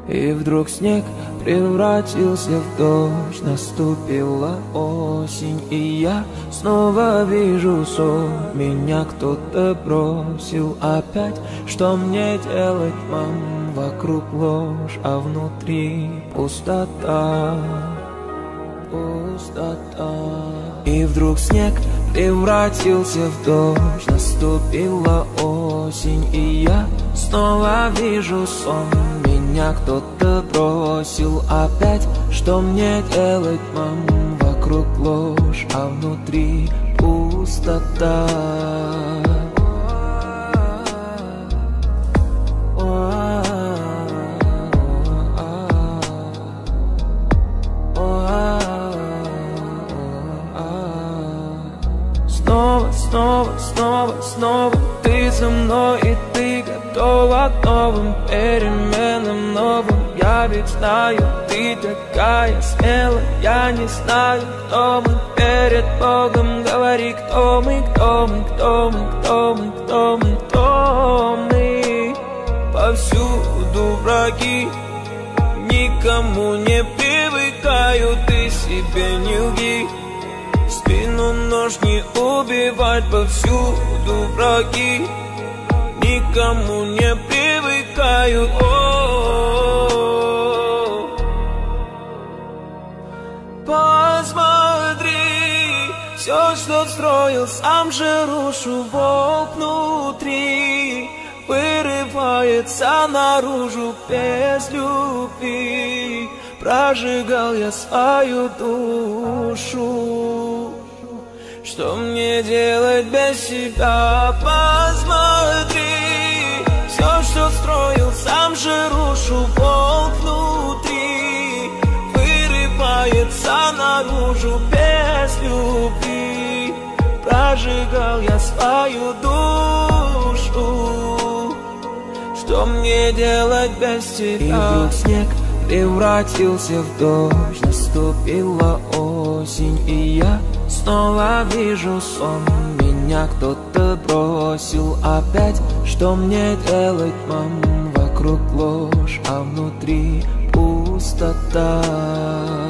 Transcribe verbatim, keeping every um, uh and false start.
И вдруг снег превратился в дождь. Наступила осень, и я снова вижу сон. Меня кто-то бросил опять. Что мне делать, мам? Вокруг ложь, а внутри пустота. Пустота. И вдруг снег превратился в дождь. Наступила осень, и я снова вижу сон. Меня кто-то бросил опять. Что мне делать, мам? Вокруг ложь, а внутри пустота. Снова, снова, снова, снова ты со мной, и ты готова к новым переменам, новым. Я ведь знаю, ты такая смелая. Я не знаю, кто мы перед Богом. Говори, кто мы, кто мы, кто мы, кто мы, кто мы, кто мы. Повсюду враги, никому не привыкаю. Ты себе не лги, спину нож не убивать. Повсюду враги, никому не привыкаю. О-о-о. Посмотри, все, что строил, сам же рушу. Волк внутри вырывается наружу без любви. Прожигал я свою душу. Что мне делать без себя? Посмотри, все, что строил, сам же рушу. Волк внутри вырывается наружу без любви. Прожигал я свою душу. Что мне делать без тебя? И вдруг снег превратился в дождь. Наступила осень, и я снова вижу сон. Меня кто-то бросил опять. Что мне делать, мам? Вокруг ложь, а внутри пустота.